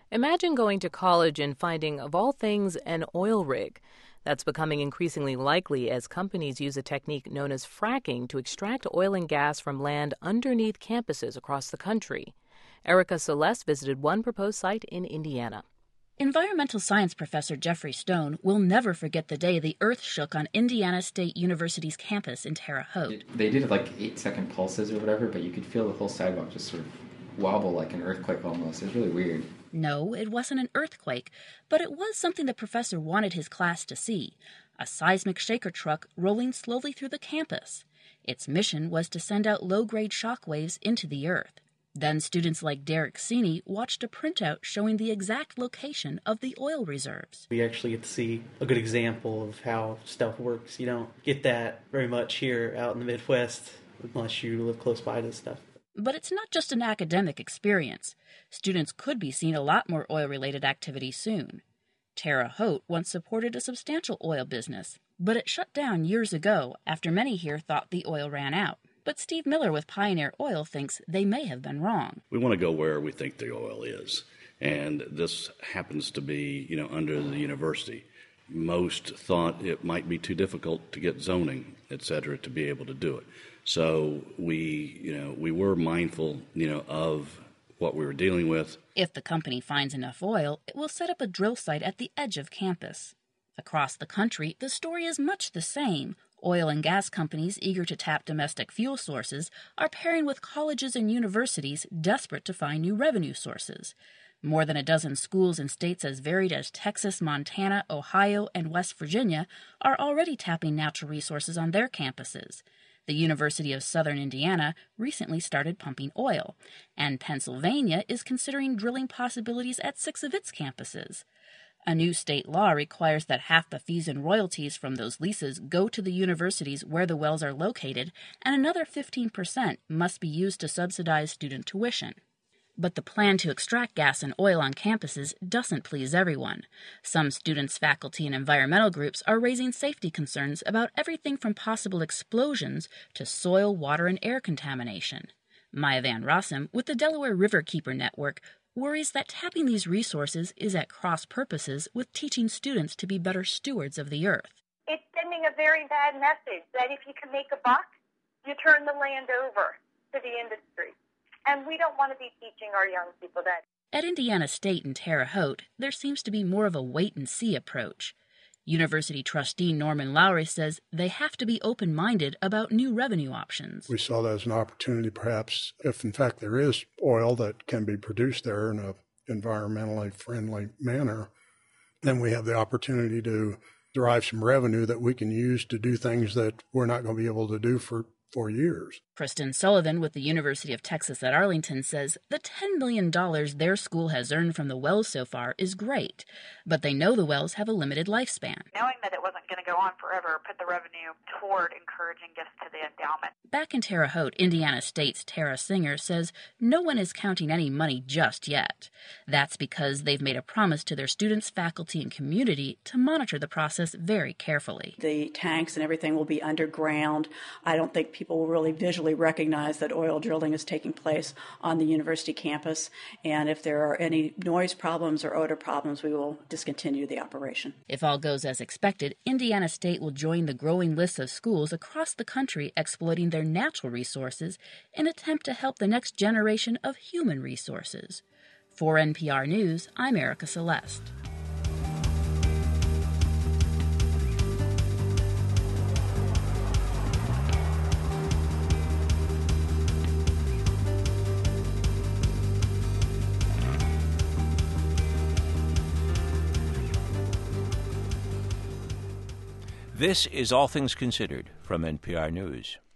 Imagine going to college and finding, of all things, an oil rig. That's becoming increasingly likely as companies use a technique known as fracking to extract oil and gas from land underneath campuses across the country. Erica Celeste visited one proposed site in Indiana. Environmental science professor Jeffrey Stone will never forget the day the earth shook on Indiana State University's campus in Terre Haute. They did like 8-second pulses or whatever, but you could feel the whole sidewalk just sort of wobble like an earthquake almost. It was really weird. No, it wasn't an earthquake, but it was something the professor wanted his class to see, a seismic shaker truck rolling slowly through the campus. Its mission was to send out low-grade shock waves into the earth. Then students like Derek Sini watched a printout showing the exact location of the oil reserves. We actually get to see a good example of how stuff works. You don't get that very much here out in the Midwest unless you live close by to stuff. But it's not just an academic experience. Students could be seeing a lot more oil-related activity soon. Terre Haute once supported a substantial oil business, but it shut down years ago after many here thought the oil ran out. But Steve Miller with Pioneer Oil thinks they may have been wrong. We want to go where we think the oil is, and this happens to be, under the university. Most thought it might be too difficult to get zoning, et cetera, to be able to do it. So we were mindful, of what we were dealing with. If the company finds enough oil, it will set up a drill site at the edge of campus. Across the country, the story is much the same. Oil and gas companies eager to tap domestic fuel sources are pairing with colleges and universities desperate to find new revenue sources. More than a dozen schools in states as varied as Texas, Montana, Ohio, and West Virginia are already tapping natural resources on their campuses. The University of Southern Indiana recently started pumping oil, and Pennsylvania is considering drilling possibilities at 6 of its campuses. A new state law requires that half the fees and royalties from those leases go to the universities where the wells are located, and another 15% must be used to subsidize student tuition. But the plan to extract gas and oil on campuses doesn't please everyone. Some students, faculty, and environmental groups are raising safety concerns about everything from possible explosions to soil, water, and air contamination. Maya Van Rossum, with the Delaware Riverkeeper Network, worries that tapping these resources is at cross purposes with teaching students to be better stewards of the earth. It's sending a very bad message that if you can make a buck, you turn the land over to the industry. And we don't want to be teaching our young people that. At Indiana State and Terre Haute, there seems to be more of a wait-and-see approach. University trustee Norman Lowry says they have to be open-minded about new revenue options. We saw that as an opportunity, perhaps, if in fact there is oil that can be produced there in an environmentally friendly manner, then we have the opportunity to derive some revenue that we can use to do things that we're not going to be able to do for years. Kristen Sullivan with the University of Texas at Arlington says the $10 million their school has earned from the wells so far is great, but they know the wells have a limited lifespan. Knowing that it wasn't going to go on forever put the revenue toward encouraging gifts to the endowment. Back in Terre Haute, Indiana State's Tara Singer says no one is counting any money just yet. That's because they've made a promise to their students, faculty, and community to monitor the process very carefully. The tanks and everything will be underground. I don't think people will really visually recognize that oil drilling is taking place on the university campus. And if there are any noise problems or odor problems, we will discontinue the operation. If all goes as expected, Indiana State will join the growing list of schools across the country exploiting their natural resources in an attempt to help the next generation of human resources. For NPR News, I'm Erica Celeste. This is All Things Considered from NPR News.